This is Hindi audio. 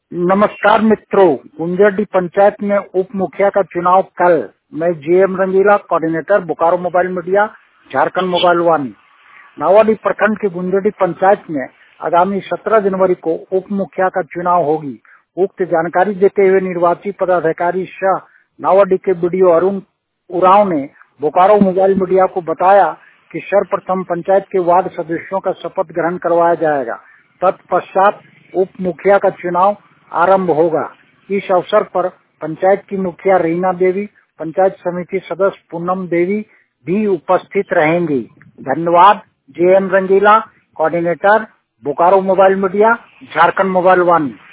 नमस्कार मित्रों, गुंजरडी पंचायत में उप मुखिया का चुनाव कल। मैं G M Rangila, coordinator Bokaro mobile media, Jharkhand mobile one. Nawadih प्रखंड की गुंजरडी पंचायत में आगामी 17 जनवरी को उप मुखिया का चुनाव होगी। उक्त जानकारी देते हुए निर्वाची पदाधिकारी शाह नावाडीह के बीडीओ अरुण उरांव ने बोकारो मोबाइल मीडिया को बताया कि सर्वप्रथम पंचायत के वार्ड सदस्यों का शपथ ग्रहण करवाया जाएगा। तत्पश्चात उप मुखिया का चुनाव आरंभ होगा। इस अवसर पर पंचायत की मुखिया रीना देवी, पंचायत समिति सदस्य पूनम देवी भी उपस्थित रहेंगी। धन्यवाद। J M Rangila, coordinator Bokaro mobile media, Jharkhand mobile one.